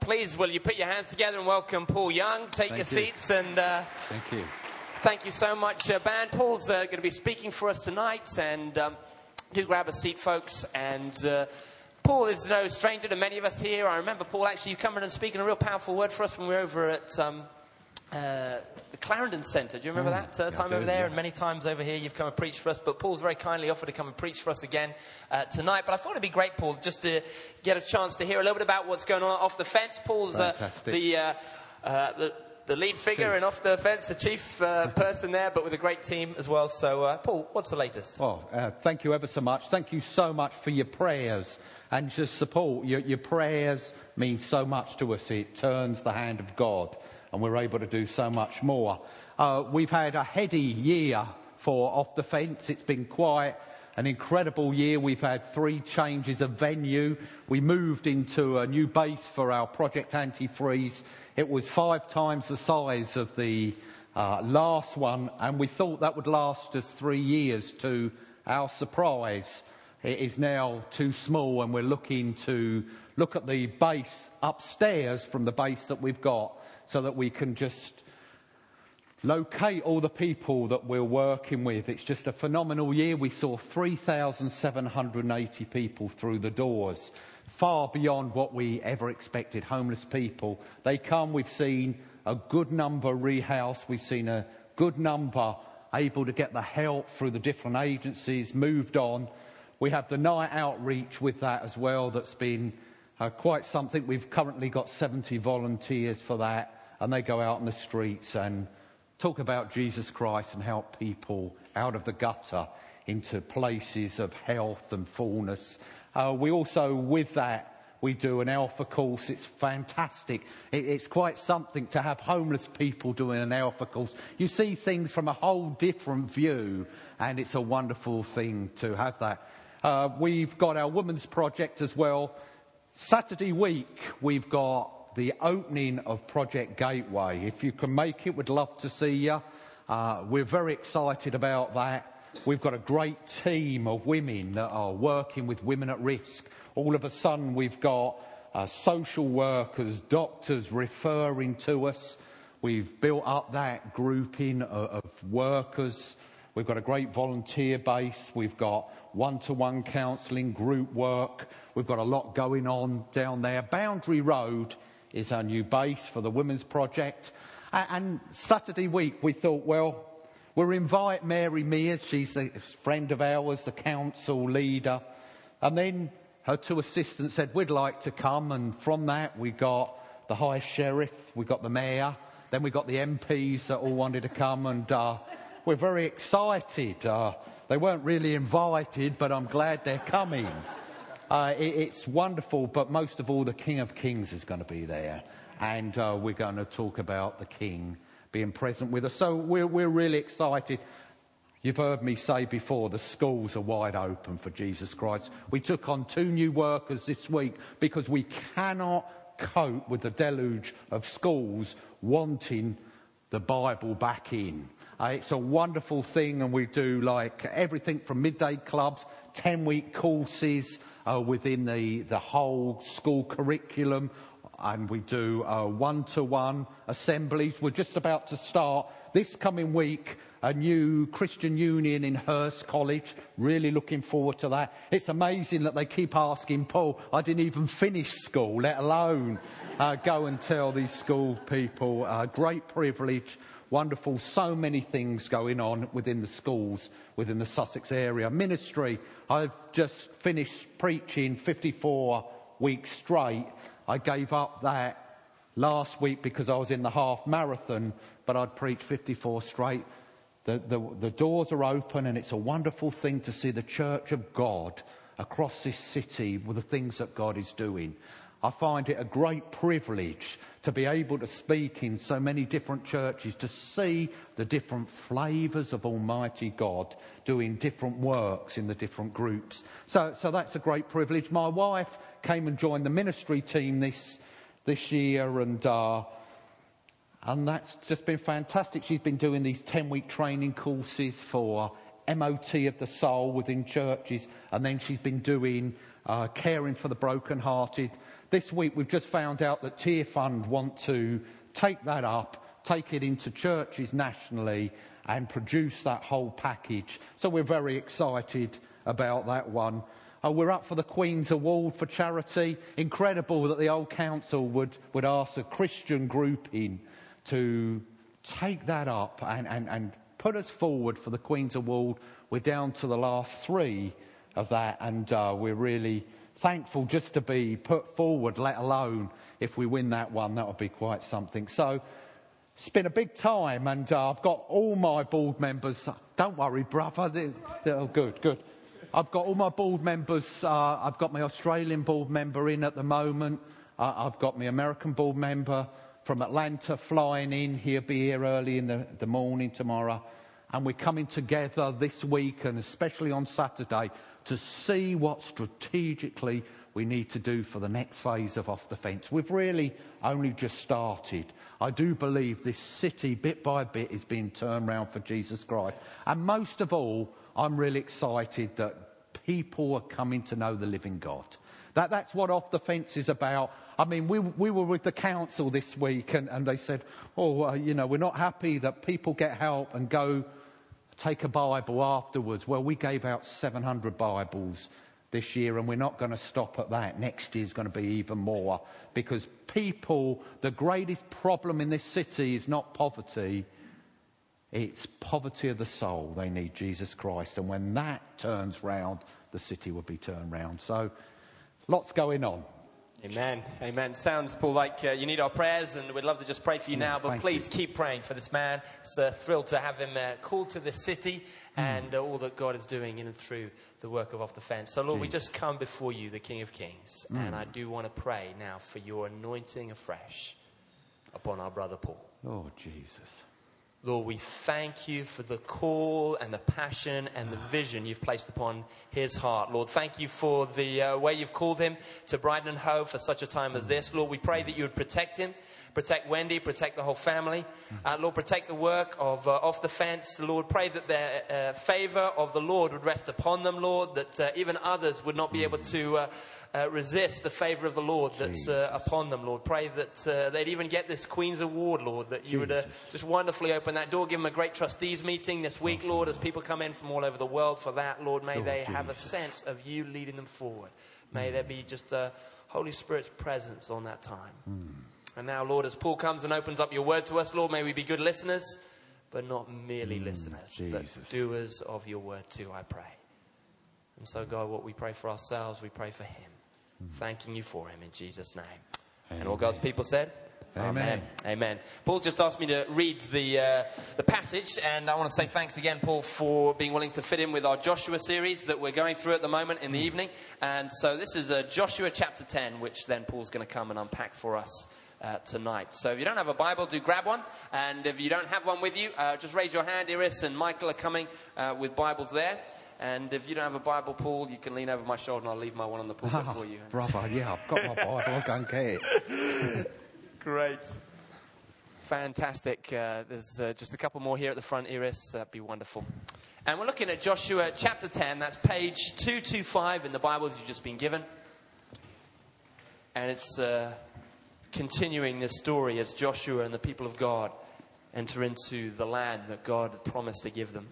please, will you put your hands together and welcome Paul Young. Take your seats and... Thank you. Thank you so much, band. Paul's going to be speaking for us tonight, and do grab a seat, folks. And Paul is no stranger to many of us here. I remember, Paul, actually, you coming and speaking a real powerful word for us when we were over at the Clarendon Centre. Do you remember that time over there? Yeah. And many times over here you've come and preached for us. But Paul's very kindly offered to come and preach for us again tonight. But I thought it'd be great, Paul, just to get a chance to hear a little bit about what's going on off the fence. Paul's the lead figure and off the fence, the chief person there, but with a great team as well. So, Paul, what's the latest? Well, thank you ever so much. Thank you so much for your prayers and your support. Your prayers mean so much to us. It turns the hand of God, and we're able to do so much more. We've had a heady year for Off the Fence. It's been quite an incredible year. We've had 3 changes of venue. We moved into a new base for our Project Antifreeze. It was 5 times the size of the last one, and we thought that would last us 3 years. To our surprise, it is now too small, and we're looking to look at the base upstairs from the base that we've got so that we can just locate all the people that we're working with. It's just a phenomenal year. We saw 3,780 people through the doors, far beyond what we ever expected. Homeless people, they come. We've seen a good number rehoused. We've seen a good number able to get the help through the different agencies, moved on. We have the night outreach with that as well. That's been quite something. We've currently got 70 volunteers for that, and they go out in the streets and talk about Jesus Christ and help people out of the gutter into places of health and fullness. We also, with that, we do an Alpha course. It's fantastic. It's quite something to have homeless people doing an Alpha course. You see things from a whole different view, and it's a wonderful thing to have that. We've got our Women's Project as well. Saturday week, we've got the opening of Project Gateway. If you can make it, we'd love to see you. We're very excited about that. We've got a great team of women that are working with women at risk. All of a sudden, we've got social workers, doctors referring to us. We've built up that grouping of workers. We've got a great volunteer base. We've got one-to-one counselling, group work. We've got a lot going on down there. Boundary Road is our new base for the Women's Project. And Saturday week, we thought, well, we'll invite Mary Mears. She's a friend of ours, the council leader. And then her 2 assistants said, we'd like to come. And from that, we got the High Sheriff, we got the Mayor, then we got the MPs that all wanted to come. And we're very excited. They weren't really invited, but I'm glad they're coming. It's wonderful, but most of all, the King of Kings is going to be there. And we're going to talk about the King being present with us. So we're really excited. You've heard me say before, the schools are wide open for Jesus Christ. We took on 2 new workers this week because we cannot cope with the deluge of schools wanting the Bible back in. It's a wonderful thing, and we do like everything from midday clubs, 10-week courses within the whole school curriculum, and we do one-to-one assemblies. We're just about to start this coming week a new Christian Union in Hurst College. Really looking forward to that. It's amazing that they keep asking Paul, I didn't even finish school, let alone go and tell these school people. Great privilege, wonderful, so many things going on within the schools, within the Sussex area. Ministry, I've just finished preaching 54 weeks straight. I gave up that last week because I was in the half marathon, but I'd preached 54 straight. The doors are open, and it's a wonderful thing to see the Church of God across this city with the things that God is doing. I find it a great privilege to be able to speak in so many different churches, to see the different flavours of Almighty God doing different works in the different groups. So that's a great privilege. My wife came and joined the ministry team this year, and that's just been fantastic. She's been doing these 10-week training courses for MOT of the soul within churches, and then she's been doing caring for the brokenhearted. this week we've just found out that Tear Fund want to take that up, take it into churches nationally and produce that whole package. So we're very excited about that one. We're up for the Queen's Award for charity. Incredible that the old council would ask a Christian group in to take that up and put us forward for the Queen's Award. We're down to the last 3 of that, and we're really thankful just to be put forward, let alone if we win that one, that would be quite something. So it's been a big time, and I've got all my board members. Don't worry, brother. Oh, good. I've got all my board members. I've got my Australian board member in at the moment. I've got my American board member from Atlanta flying in. He'll be here early in the morning tomorrow. And we're coming together this week, and especially on Saturday, to see what strategically we need to do for the next phase of Off the Fence. We've really only just started. I do believe this city, bit by bit, is being turned round for Jesus Christ. And most of all, I'm really excited that people are coming to know the living God. That's what Off the Fence is about. I mean, we were with the council this week, and they said, we're not happy that people get help and go take a Bible afterwards. Well, we gave out 700 Bibles this year, and we're not going to stop at that. Next year's going to be even more, because people, the greatest problem in this city is not poverty. It's poverty of the soul. They need Jesus Christ. And when that turns round, the city will be turned round. So, lots going on. Amen. Sounds, Paul, like you need our prayers, and we'd love to just pray for you now. But please keep praying for this man. It's thrilled to have him called to the city and all that God is doing in and through the work of Off the Fence. So, Lord, we just come before you, the King of Kings. And I do want to pray now for your anointing afresh upon our brother Paul. Oh, Jesus. Lord, we thank you for the call and the passion and the vision you've placed upon his heart. Lord, thank you for the way you've called him to Brighton and Hove for such a time as this. Lord, we pray that you would protect him, protect Wendy, protect the whole family. Lord, protect the work of Off the Fence. Lord, pray that the favor of the Lord would rest upon them, Lord, that even others would not be able to resist the favor of the Lord that's upon them, Lord. Pray that they'd even get this Queen's Award, Lord, that you would just wonderfully open that door. Give them a great trustees meeting this week, Lord, as people come in from all over the world for that, Lord. May they have a sense of you leading them forward. May there be just a Holy Spirit's presence on that time. And now, Lord, as Paul comes and opens up your word to us, Lord, may we be good listeners, but not merely listeners, but doers of your word too, I pray. And so, God, what we pray for ourselves, we pray for him. Thanking you for him in Jesus' name. Amen. And all God's people said? Amen. Paul's just asked me to read the passage, and I want to say thanks again, Paul, for being willing to fit in with our Joshua series that we're going through at the moment in the evening. And so this is Joshua chapter 10, which then Paul's going to come and unpack for us tonight. So if you don't have a Bible, do grab one. And if you don't have one with you, just raise your hand. Iris and Michael are coming with Bibles there. And if you don't have a Bible, Paul, you can lean over my shoulder and I'll leave my one on the pulpit for you. Brother, yeah, I've got my Bible. I'll go and get it. Great. Fantastic. There's just a couple more here at the front, Iris. That'd be wonderful. And we're looking at Joshua chapter 10. That's page 225 in the Bibles you've just been given. And it's continuing this story as Joshua and the people of God enter into the land that God had promised to give them.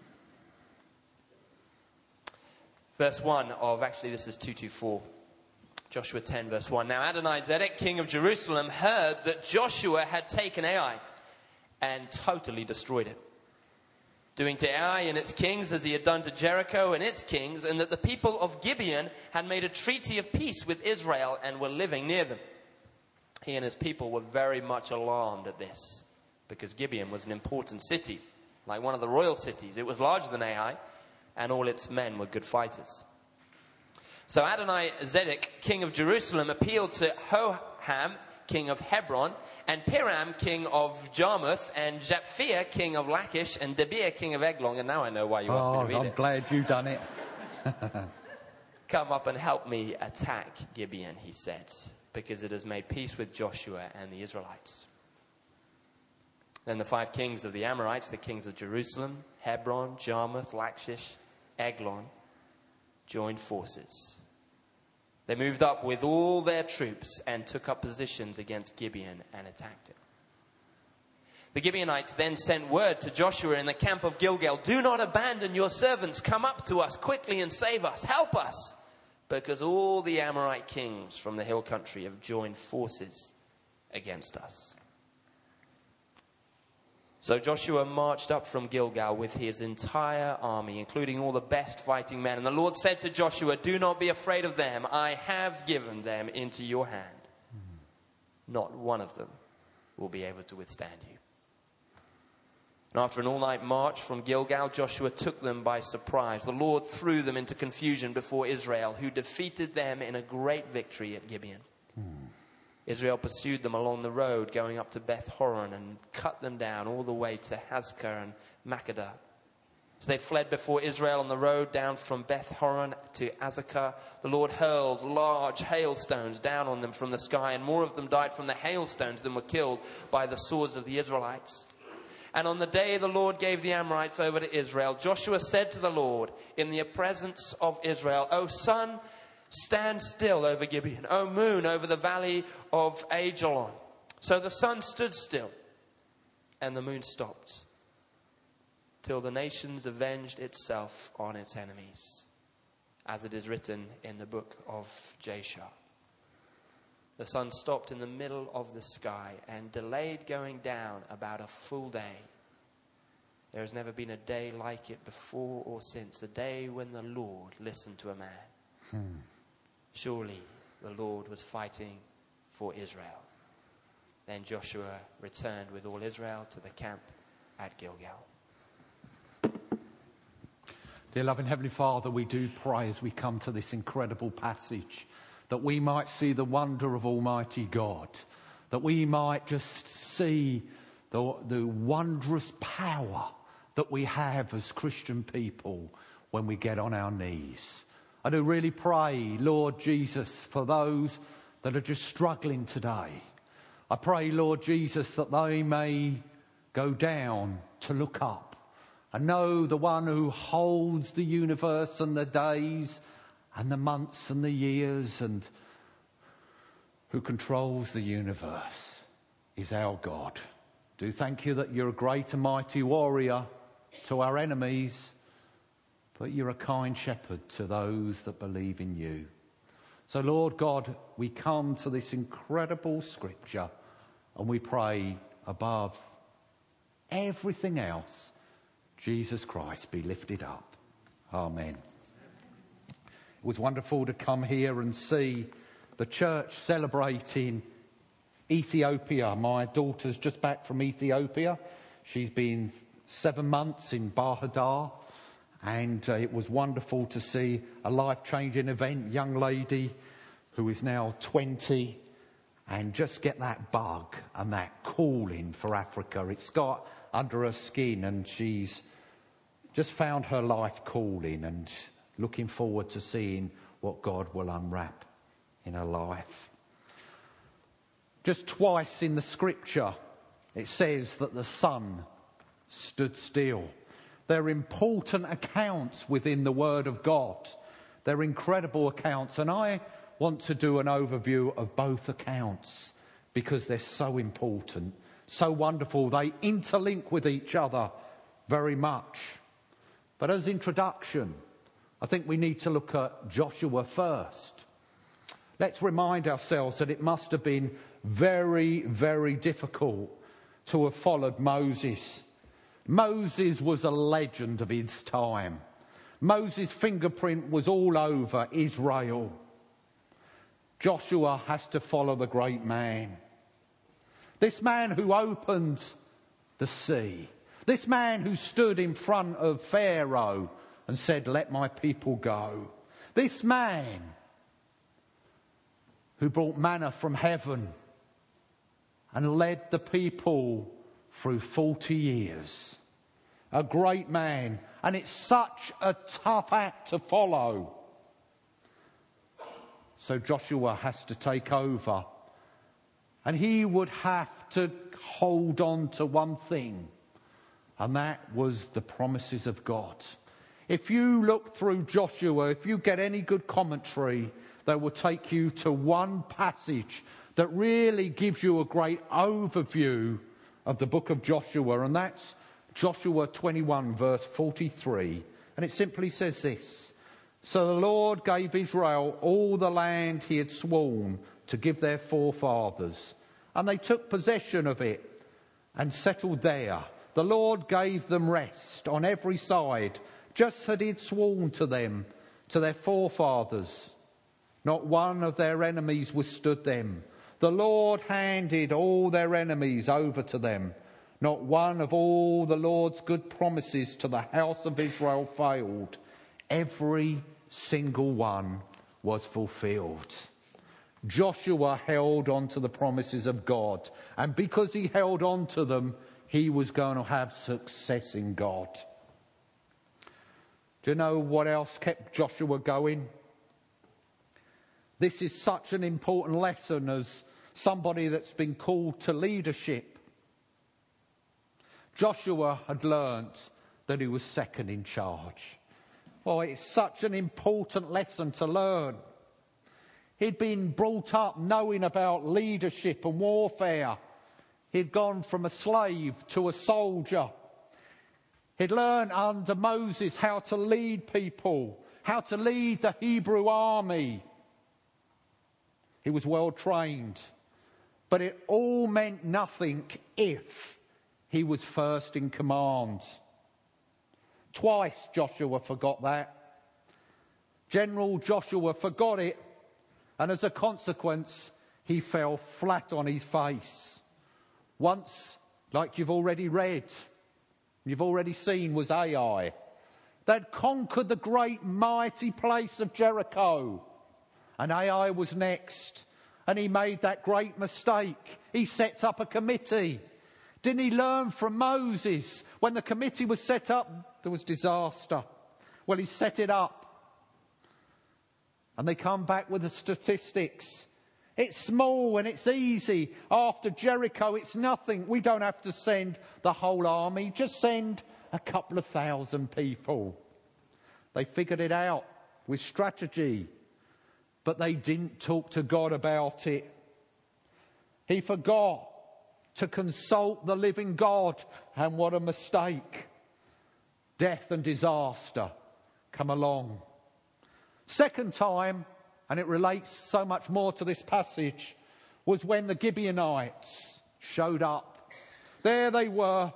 Verse 1 of, actually this is 224, Joshua 10 verse 1. Now Adonizedek, king of Jerusalem, heard that Joshua had taken Ai and totally destroyed it, doing to Ai and its kings as he had done to Jericho and its kings, and that the people of Gibeon had made a treaty of peace with Israel and were living near them. He and his people were very much alarmed at this, because Gibeon was an important city, like one of the royal cities. It was larger than Ai, and all its men were good fighters. So Adonizedek, king of Jerusalem, appealed to Hoham, king of Hebron, and Piram, king of Jarmuth, and Japhia, king of Lachish, and Debir, king of Eglon. And now I know why you asked me to read it. I'm glad you've done it. Come up and help me attack Gibeon, he said, because it has made peace with Joshua and the Israelites. Then the 5 kings of the Amorites, the kings of Jerusalem, Hebron, Jarmuth, Lachish, Eglon, joined forces. They moved up with all their troops and took up positions against Gibeon and attacked it. The Gibeonites then sent word to Joshua in the camp of Gilgal, "Do not abandon your servants. Come up to us quickly and save us. Help us, because all the Amorite kings from the hill country have joined forces against us." So Joshua marched up from Gilgal with his entire army, including all the best fighting men. And the Lord said to Joshua, "Do not be afraid of them. I have given them into your hand. Not one of them will be able to withstand you." And after an all-night march from Gilgal, Joshua took them by surprise. The Lord threw them into confusion before Israel, who defeated them in a great victory at Gibeon. Israel pursued them along the road going up to Beth Horon and cut them down all the way to Hazekah and Makkedah. So they fled before Israel on the road down from Beth Horon to Azekah. The Lord hurled large hailstones down on them from the sky, and more of them died from the hailstones than were killed by the swords of the Israelites. And on the day the Lord gave the Amorites over to Israel, Joshua said to the Lord in the presence of Israel, "O sun, stand still over Gibeon. O moon, over the valley of Ajalon." So the sun stood still and the moon stopped, till the nations avenged itself on its enemies, as it is written in the book of Jasher. The sun stopped in the middle of the sky and delayed going down about a full day. There has never been a day like it before or since, a day when the Lord listened to a man. Surely the Lord was fighting for Israel. Then Joshua returned with all Israel to the camp at Gilgal. Dear loving Heavenly Father, we do pray as we come to this incredible passage that we might see the wonder of Almighty God, that we might just see the wondrous power that we have as Christian people when we get on our knees. I do really pray, Lord Jesus, for those that are just struggling today. I pray, Lord Jesus, that they may go down to look up and know the one who holds the universe and the days and the months and the years and who controls the universe is our God. Do thank you that you're a great and mighty warrior to our enemies, but you're a kind shepherd to those that believe in you. So Lord God, we come to this incredible scripture and we pray above everything else, Jesus Christ be lifted up. Amen. It was wonderful to come here and see the church celebrating Ethiopia. My daughter's just back from Ethiopia. She's been 7 months in Bahadar, and it was wonderful to see a life-changing event, young lady who is now 20, and just get that bug and that calling for Africa. It's got under her skin, and she's just found her life calling and looking forward to seeing what God will unwrap in her life. Just twice in the scripture it says that the sun stood still. They're important accounts within the Word of God. They're incredible accounts, and I want to do an overview of both accounts because they're so important, so wonderful. They interlink with each other very much. But as introduction, I think we need to look at Joshua first. Let's remind ourselves that it must have been very, very difficult to have followed Moses. Moses was a legend of his time. Moses' fingerprint was all over Israel. Joshua has to follow the great man. This man who opened the sea. This man who stood in front of Pharaoh and said, "Let my people go." This man who brought manna from heaven and led the people through 40 years. A great man. And it's such a tough act to follow. So Joshua has to take over. And he would have to hold on to one thing. And that was the promises of God. If you look through Joshua, if you get any good commentary, that will take you to one passage that really gives you a great overview of the book of Joshua, and that's Joshua 21 verse 43. And it simply says this: "So the Lord gave Israel all the land he had sworn to give their forefathers, and they took possession of it and settled there. The Lord gave them rest on every side, just as he had sworn to them, to their forefathers. Not one of their enemies withstood them. The Lord handed all their enemies over to them. Not one of all the Lord's good promises to the house of Israel failed. Every single one was fulfilled." Joshua held on to the promises of God, and because he held on to them, he was going to have success in God. Do you know what else kept Joshua going? This is such an important lesson as somebody that's been called to leadership. Joshua had learnt that he was second in charge. Well, it's such an important lesson to learn. He'd been brought up knowing about leadership and warfare. He'd gone from a slave to a soldier. He'd learned under Moses how to lead people, how to lead the Hebrew army. He was well trained. But it all meant nothing if he was first in command. Twice Joshua forgot that. General Joshua forgot it, and as a consequence, he fell flat on his face. Once, like you've already read, you've already seen, was Ai. They'd conquered the great mighty place of Jericho, and Ai was next. And he made that great mistake. He sets up a committee. Didn't he learn from Moses? When the committee was set up, there was disaster. Well, he set it up. And they come back with the statistics. It's small and it's easy. After Jericho, it's nothing. We don't have to send the whole army. Just send a couple of thousand people. They figured it out with strategy. But they didn't talk to God about it. He forgot to consult the living God, and what a mistake. Death and disaster come along. Second time, and it relates so much more to this passage, was when the Gibeonites showed up. There they were.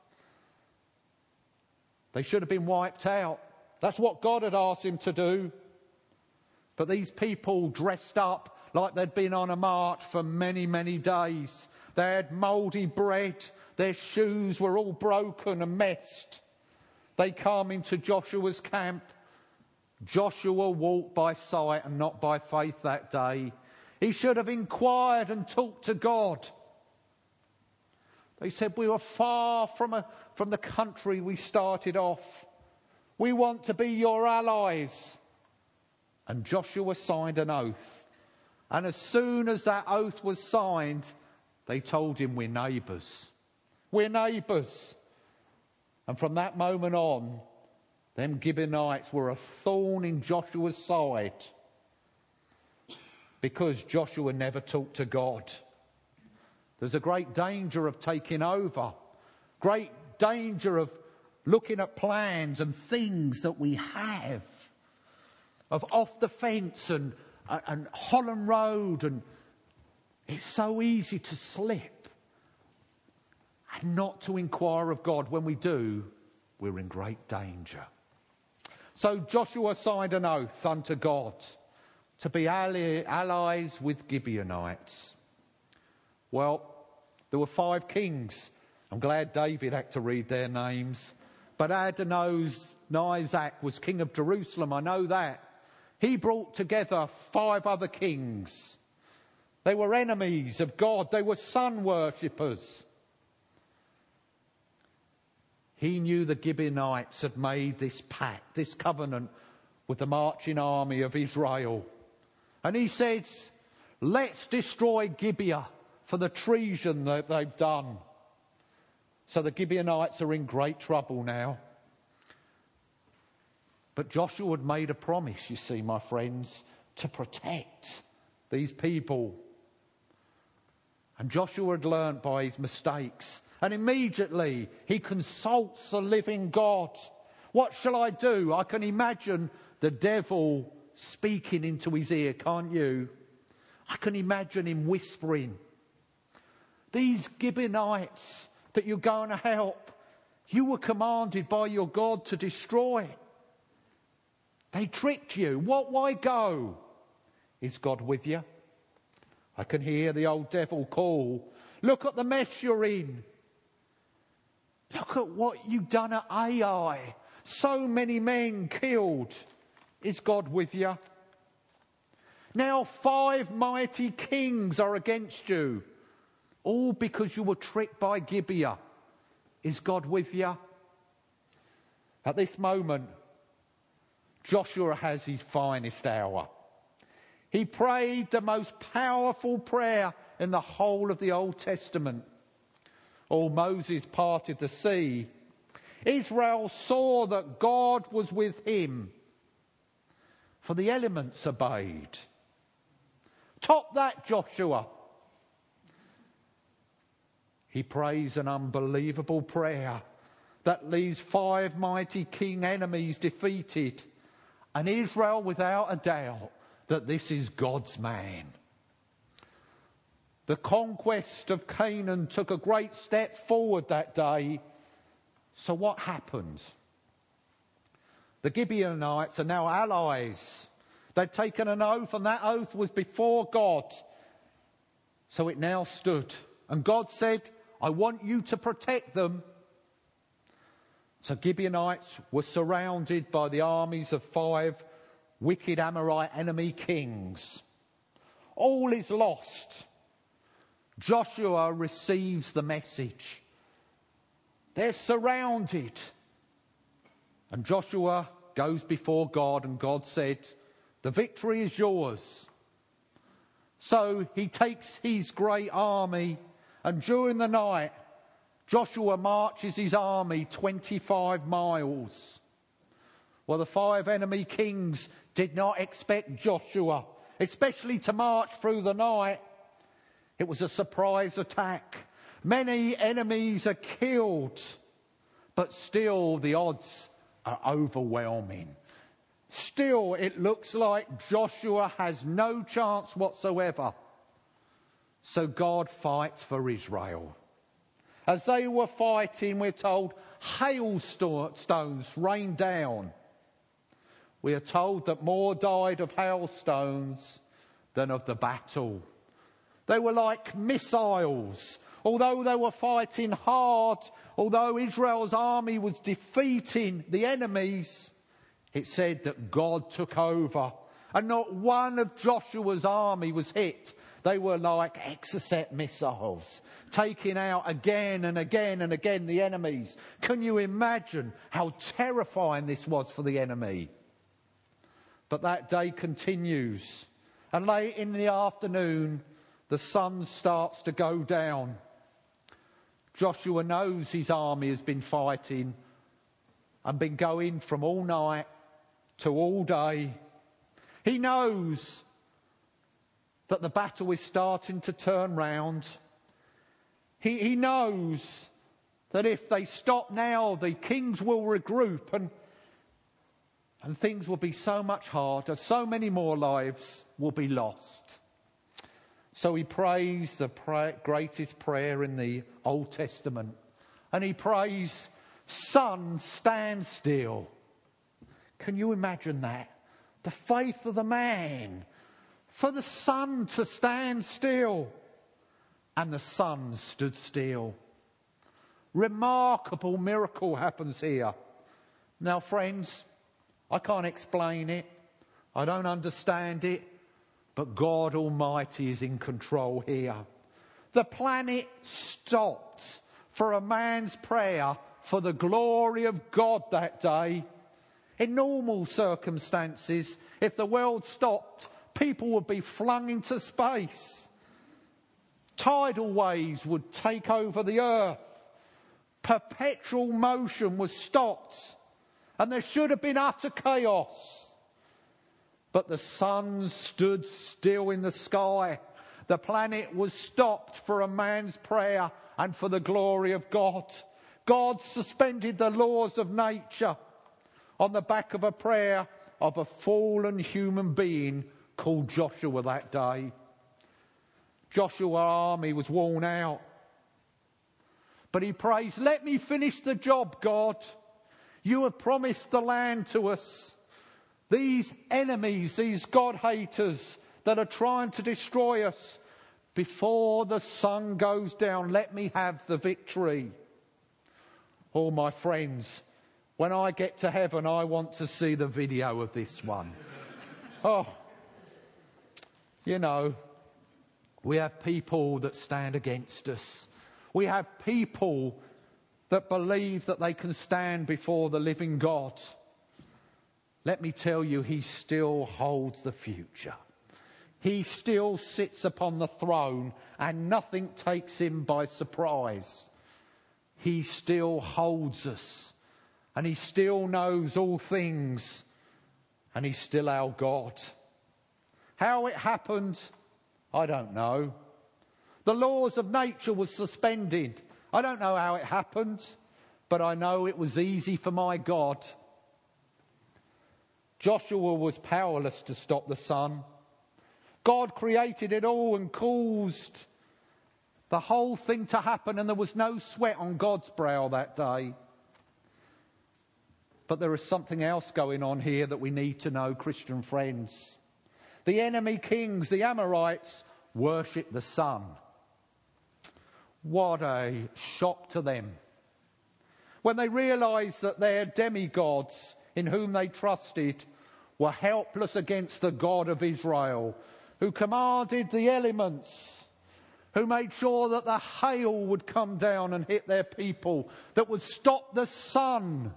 They should have been wiped out. That's what God had asked him to do. But these people dressed up like they'd been on a march for many, many days. They had mouldy bread. Their shoes were all broken and messed. They come into Joshua's camp. Joshua walked by sight and not by faith that day. He should have inquired and talked to God. They said, "We were far from the country we started off. We want to be your allies." And Joshua signed an oath. And as soon as that oath was signed, they told him, "We're neighbours. We're neighbours." And from that moment on, them Gibeonites were a thorn in Joshua's side, because Joshua never talked to God. There's a great danger of taking over. Great danger of looking at plans and things that we have. Of off the fence and Holland Road, and it's so easy to slip and not to inquire of God. When we do, we're in great danger. So Joshua signed an oath unto God to be allies with Gibeonites. Well, there were 5 kings. I'm glad David had to read their names. But Adonizak was king of Jerusalem, I know that. He brought together 5 other kings. They were enemies of God. They were sun worshippers. He knew the Gibeonites had made this pact, this covenant with the marching army of Israel. And he said, "Let's destroy Gibeah for the treason that they've done." So the Gibeonites are in great trouble now. But Joshua had made a promise, you see, my friends, to protect these people. And Joshua had learnt by his mistakes, and immediately he consults the living God. What shall I do? I can imagine the devil speaking into his ear, can't you? I can imagine him whispering, these Gibeonites that you're going to help, you were commanded by your God to destroy. They tricked you. Why go? Is God with you? I can hear the old devil call, look at the mess you're in. Look at what you've done at Ai. So many men killed. Is God with you? Now 5 mighty kings are against you, all because you were tricked by Gibeah. Is God with you? At this moment, Joshua has his finest hour. He prayed the most powerful prayer in the whole of the Old Testament. Oh, Moses parted the sea. Israel saw that God was with him, for the elements obeyed. Top that, Joshua. He prays an unbelievable prayer that leaves 5 mighty king enemies defeated, and Israel without a doubt that this is God's man. The conquest of Canaan took a great step forward that day. So what happens? The Gibeonites are now allies. They'd taken an oath, and that oath was before God. So it now stood. And God said, I want you to protect them. So Gibeonites were surrounded by the armies of 5 wicked Amorite enemy kings. All is lost. Joshua receives the message. They're surrounded. And Joshua goes before God, and God said, the victory is yours. So he takes his great army, and during the night, Joshua marches his army 25 miles. Well, the 5 enemy kings did not expect Joshua, especially to march through the night. It was a surprise attack. Many enemies are killed, but still the odds are overwhelming. Still, it looks like Joshua has no chance whatsoever. So God fights for Israel. As they were fighting, we're told, hailstones rained down. We are told that more died of hailstones than of the battle. They were like missiles. Although they were fighting hard, although Israel's army was defeating the enemies, it said that God took over. And not one of Joshua's army was hit. They were like Exocet missiles, taking out again and again and again the enemies. Can you imagine how terrifying this was for the enemy? But that day continues. And late in the afternoon, the sun starts to go down. Joshua knows his army has been fighting and been going from all night to all day. He knows that the battle is starting to turn round. He knows that if they stop now, the kings will regroup and things will be so much harder. So many more lives will be lost. So he prays the greatest prayer in the Old Testament. And he prays, sun, stand still. Can you imagine that? The faith of the man. For the sun to stand still. And the sun stood still. Remarkable miracle happens here. Now, friends, I can't explain it. I don't understand it. But God Almighty is in control here. The planet stopped for a man's prayer for the glory of God that day. In normal circumstances, if the world stopped, people would be flung into space. Tidal waves would take over the earth. Perpetual motion was stopped. And there should have been utter chaos. But the sun stood still in the sky. The planet was stopped for a man's prayer and for the glory of God. God suspended the laws of nature on the back of a prayer of a fallen human being called Joshua that day. Joshua's army was worn out. But he prays, let me finish the job, God. You have promised the land to us. These enemies, these God haters that are trying to destroy us, before the sun goes down, let me have the victory. Oh, my friends, when I get to heaven, I want to see the video of this one. Oh, you know, we have people that stand against us. We have people that believe that they can stand before the living God. Let me tell you, he still holds the future. He still sits upon the throne and nothing takes him by surprise. He still holds us and he still knows all things and he's still our God. How it happened, I don't know. The laws of nature were suspended. I don't know how it happened, but I know it was easy for my God. Joshua was powerless to stop the sun. God created it all and caused the whole thing to happen, and there was no sweat on God's brow that day. But there is something else going on here that we need to know, Christian friends. The enemy kings, the Amorites, worship the sun. What a shock to them. When they realised that their demigods in whom they trusted were helpless against the God of Israel, who commanded the elements, who made sure that the hail would come down and hit their people, that would stop the sun,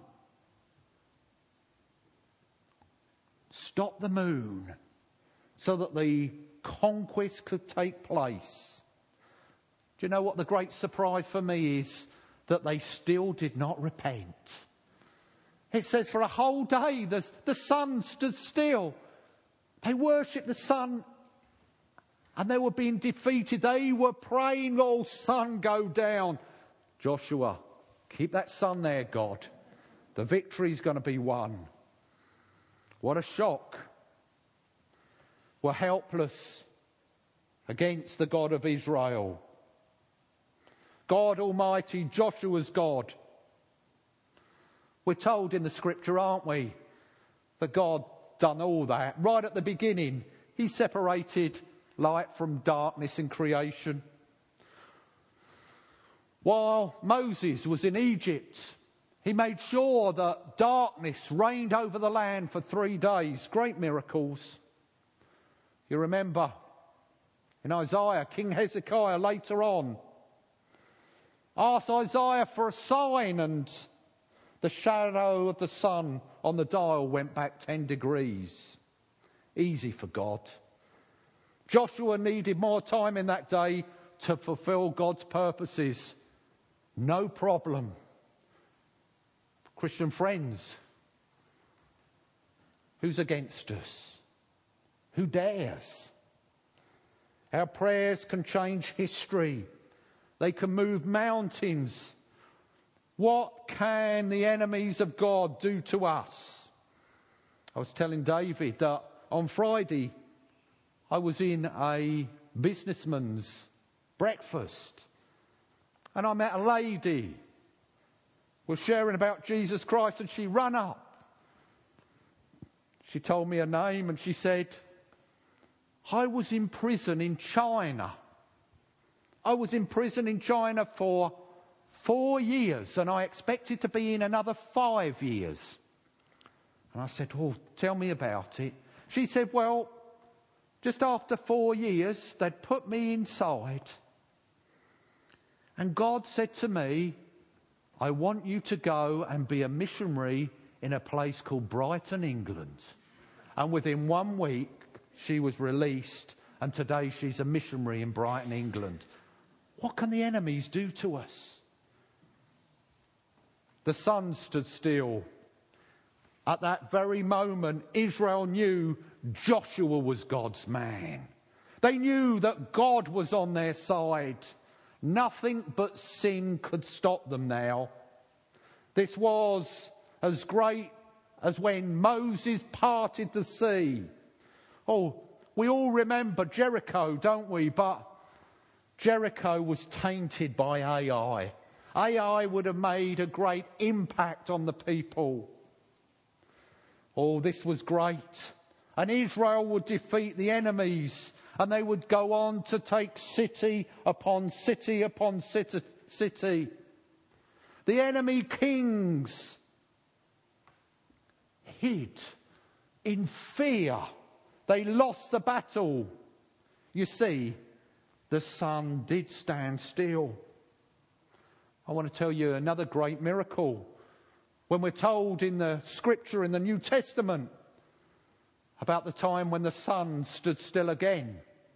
stop the moon, so that the conquest could take place. Do you know what the great surprise for me is? That they still did not repent. It says for a whole day the sun stood still. They worshipped the sun and they were being defeated. They were praying, oh sun, go down. Joshua, keep that sun there, God. The victory's going to be won. What a shock. We're helpless against the God of Israel. God Almighty, Joshua's God. We're told in the scripture, aren't we, that God done all that. Right at the beginning, he separated light from darkness in creation. While Moses was in Egypt, he made sure that darkness reigned over the land for 3 days. Great miracles. You remember in Isaiah, King Hezekiah later on asked Isaiah for a sign, and the shadow of the sun on the dial went back 10 degrees. Easy for God. Joshua needed more time in that day to fulfill God's purposes. No problem. Christian friends, who's against us? Who dares? Our prayers can change history. They can move mountains. What can the enemies of God do to us? I was telling David that on Friday I was in a businessman's breakfast and I met a lady. We were sharing about Jesus Christ and she ran up. She told me her name and she said, I was in prison in China. I was in prison in China for 4 years and I expected to be in another 5 years. And I said, oh, tell me about it. She said, well, just after 4 years, they'd put me inside. And God said to me, I want you to go and be a missionary in a place called Brighton, England. And within 1 week, she was released. And today she's a missionary in Brighton, England. What can the enemies do to us? The sun stood still. At that very moment, Israel knew Joshua was God's man. They knew that God was on their side. Nothing but sin could stop them now. This was as great as when Moses parted the sea. Oh, we all remember Jericho, don't we? But Jericho was tainted by Ai. Ai would have made a great impact on the people. Oh, this was great. And Israel would defeat the enemies, and they would go on to take city upon city upon city. The enemy kings hid in fear. They lost the battle. You see, the sun did stand still. I want to tell you another great miracle. When we're told in the scripture in the New Testament about the time when the sun stood still again.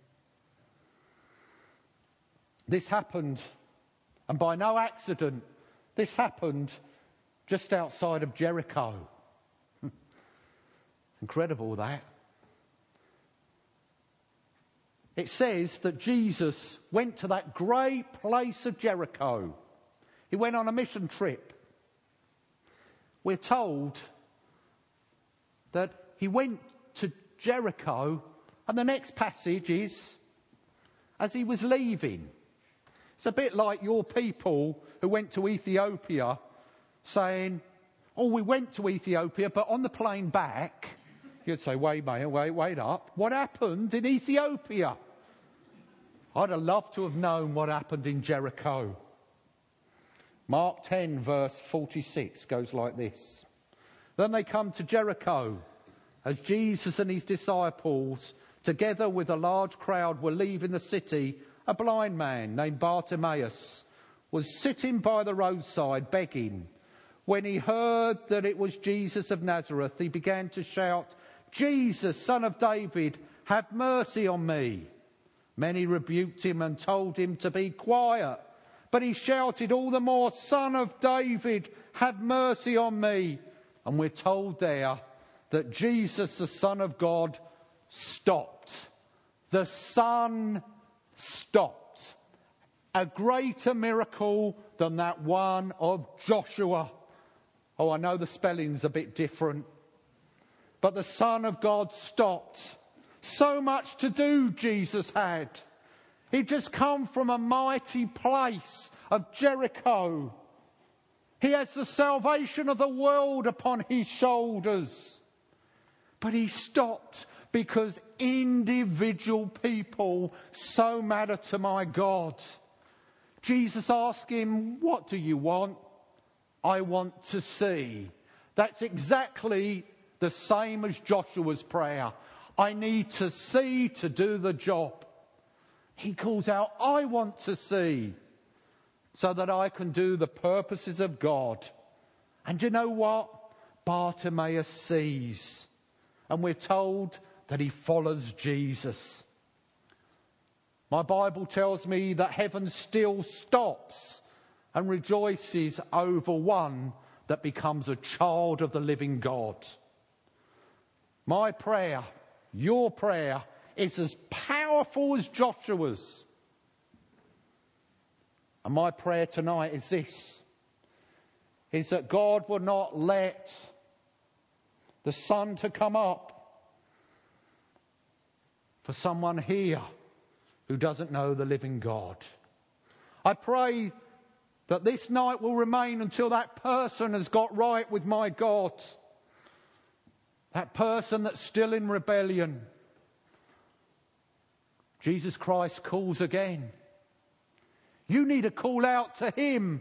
This happened, and by no accident, this happened just outside of Jericho. Incredible, that. It says that Jesus went to that great place of Jericho. He went on a mission trip. We're told that he went to Jericho, and the next passage is, as he was leaving. It's a bit like your people who went to Ethiopia saying, oh, we went to Ethiopia, but on the plane back, you'd say, wait up. What happened in Ethiopia? I'd have loved to have known what happened in Jericho. Mark 10 verse 46 goes like this. Then they come to Jericho. As Jesus and his disciples, together with a large crowd, were leaving the city, a blind man named Bartimaeus was sitting by the roadside begging. When he heard that it was Jesus of Nazareth, he began to shout, Jesus, Son of David, have mercy on me. Many rebuked him and told him to be quiet. But he shouted all the more, Son of David, have mercy on me. And we're told there that Jesus, the Son of God, stopped. The sun stopped. A greater miracle than that one of Joshua. Oh, I know the spelling's a bit different. But the Son of God stopped. So much to do Jesus had. He'd just come from a mighty place of Jericho. He has the salvation of the world upon his shoulders. But he stopped because individual people so matter to my God. Jesus asked him, what do you want? I want to see. That's exactly the same as Joshua's prayer. I need to see to do the job. He calls out, I want to see, so that I can do the purposes of God. And you know what? Bartimaeus sees. And we're told that he follows Jesus. My Bible tells me that heaven still stops and rejoices over one that becomes a child of the living God. My prayer, your prayer, is as powerful as Joshua's. And my prayer tonight is this, is that God will not let the sun to come up for someone here who doesn't know the living God. I pray that this night will remain until that person has got right with my God. That person that's still in rebellion. Jesus Christ calls again. You need to call out to him.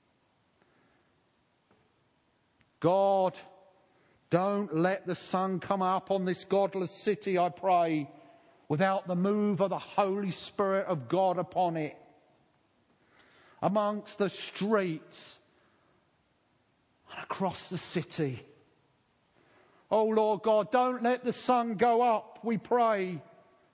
God, don't let the sun come up on this godless city, I pray, without the move of the Holy Spirit of God upon it. Amongst the streets and across the city. Oh Lord God, don't let the sun go up, we pray,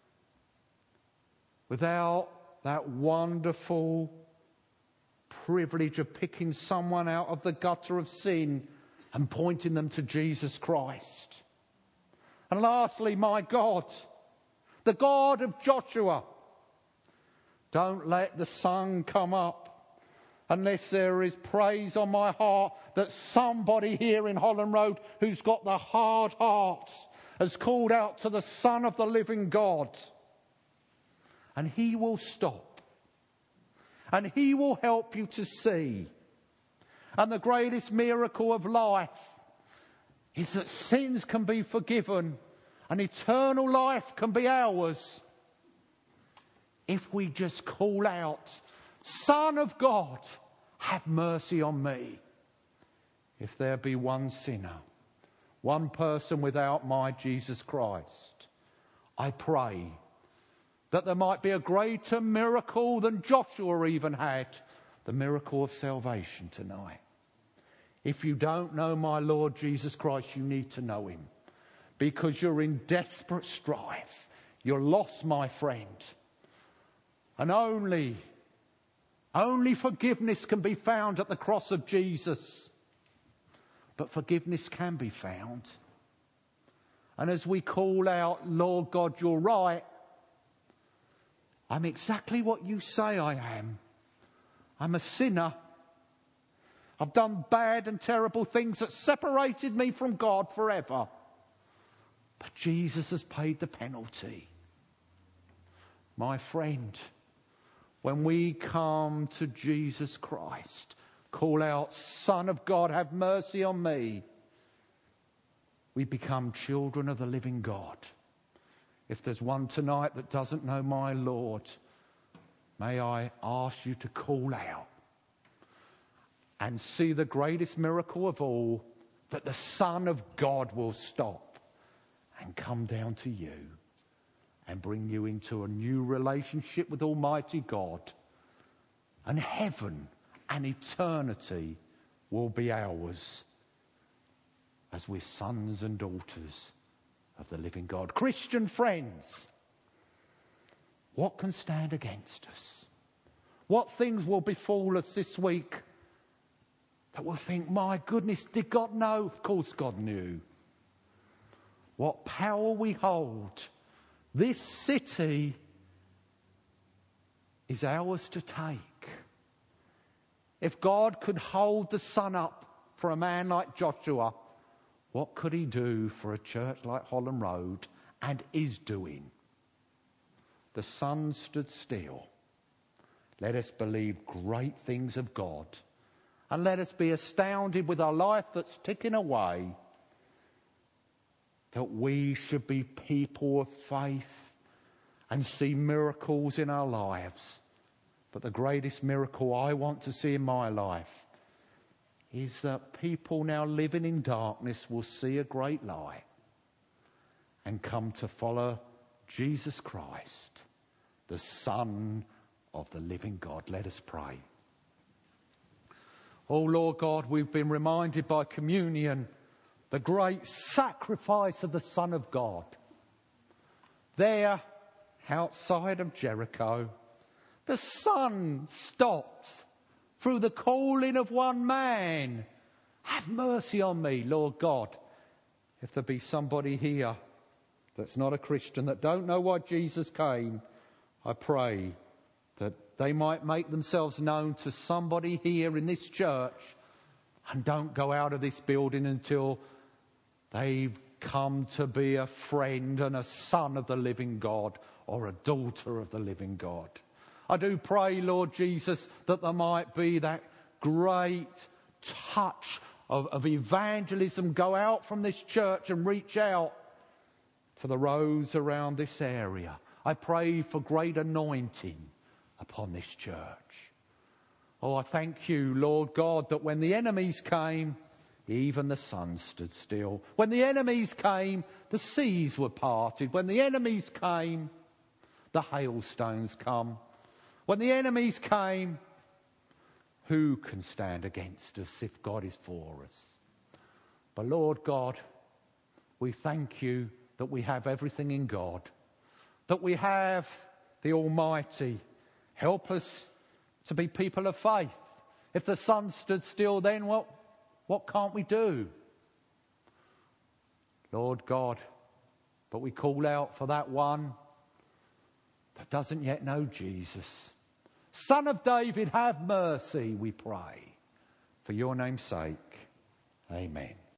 without that wonderful privilege of picking someone out of the gutter of sin and pointing them to Jesus Christ. And lastly, my God, the God of Joshua, don't let the sun come up unless there is praise on my heart that somebody here in Holland Road who's got the hard heart has called out to the Son of the living God. And he will stop. And he will help you to see. And the greatest miracle of life is that sins can be forgiven and eternal life can be ours if we just call out, Son of God, have mercy on me. If there be one sinner, one person without my Jesus Christ, I pray that there might be a greater miracle than Joshua even had, the miracle of salvation tonight. If you don't know my Lord Jesus Christ, you need to know him, because you're in desperate strife. You're lost, my friend. And only forgiveness can be found at the cross of Jesus. But forgiveness can be found. And as we call out, Lord God, you're right. I'm exactly what you say I am. I'm a sinner. I've done bad and terrible things that separated me from God forever. But Jesus has paid the penalty. My friend, when we come to Jesus Christ, call out, Son of God, have mercy on me, we become children of the living God. If there's one tonight that doesn't know my Lord, may I ask you to call out and see the greatest miracle of all, that the Son of God will stop and come down to you and bring you into a new relationship with Almighty God. And heaven and eternity will be ours as we're sons and daughters of the living God. Christian friends, what can stand against us? What things will befall us this week that we'll think, my goodness, did God know? Of course God knew. What power we hold. This city is ours to take. If God could hold the sun up for a man like Joshua, what could he do for a church like Holland Road, and is doing? The sun stood still. Let us believe great things of God, and let us be astounded with our life that's ticking away, that we should be people of faith and see miracles in our lives. But the greatest miracle I want to see in my life is that people now living in darkness will see a great light and come to follow Jesus Christ, the Son of the living God. Let us pray. Oh Lord God, we've been reminded by communion the great sacrifice of the Son of God. There, outside of Jericho, the sun stopped through the calling of one man. Have mercy on me, Lord God. If there be somebody here that's not a Christian, that don't know why Jesus came, I pray that they might make themselves known to somebody here in this church, and don't go out of this building until they've come to be a friend and a son of the living God, or a daughter of the living God. I do pray, Lord Jesus, that there might be that great touch of evangelism go out from this church and reach out to the roads around this area. I pray for great anointing upon this church. Oh, I thank you, Lord God, that when the enemies came, even the sun stood still. When the enemies came, the seas were parted. When the enemies came, the hailstones come. When the enemies came, who can stand against us if God is for us? But Lord God, we thank you that we have everything in God, that we have the Almighty. Help us to be people of faith. If the sun stood still, then what can't we do? Lord God, but we call out for that one that doesn't yet know Jesus. Son of David, have mercy, we pray. For your name's sake, amen.